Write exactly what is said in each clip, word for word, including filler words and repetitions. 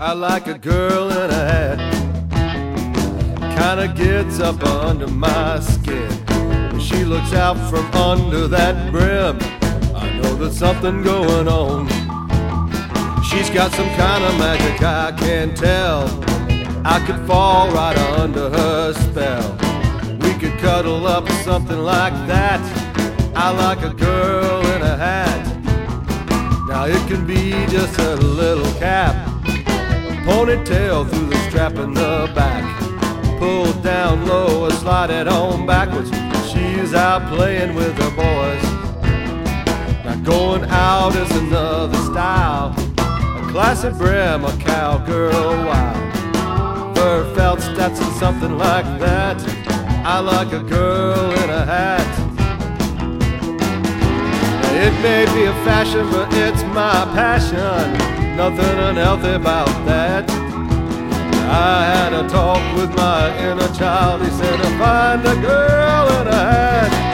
I like a girl in a hat. Kinda gets up under my skin. When she looks out from under that brim, I know there's something going on. She's got some kind of magic I can't tell. I could fall right under her spell. We could cuddle up or something like that. I like a girl in a hat. Now it can be just a little cap, a ponytail through the strap in the back, pulled down low or slide it on backwards. She's out playing with her boys. Now going out is another style, a classic brim, a cowgirl wild, fur felt Stetson, something like that. I like a girl in a hat. It may be a fashion, but it's my passion. Nothing unhealthy about that. I had a talk with my inner child. He said to find a girl in a hat.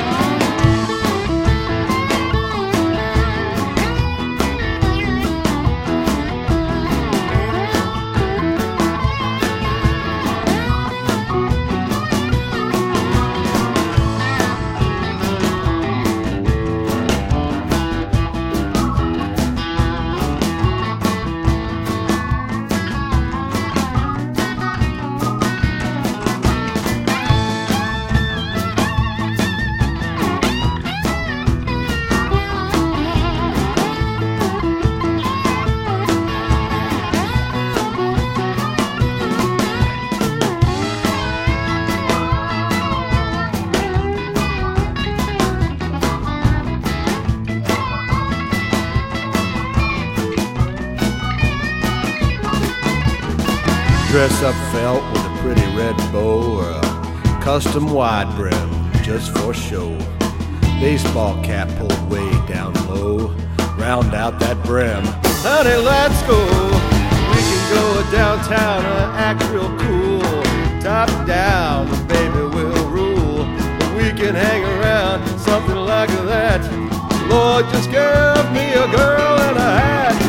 Dress up felt with a pretty red bow, or a custom wide brim just for show. Baseball cap pulled way down low, round out that brim. Honey, let's go. We can go downtown and act real cool. Top down, baby, we'll rule. We can hang around, something like that. Lord, just give me a girl in a hat.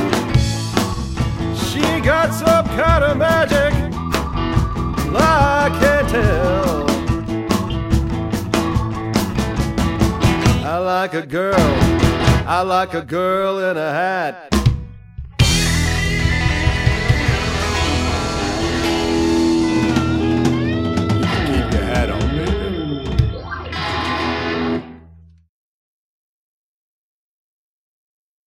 She got some kind of magic I can't tell. I like a girl, I like a girl in a hat.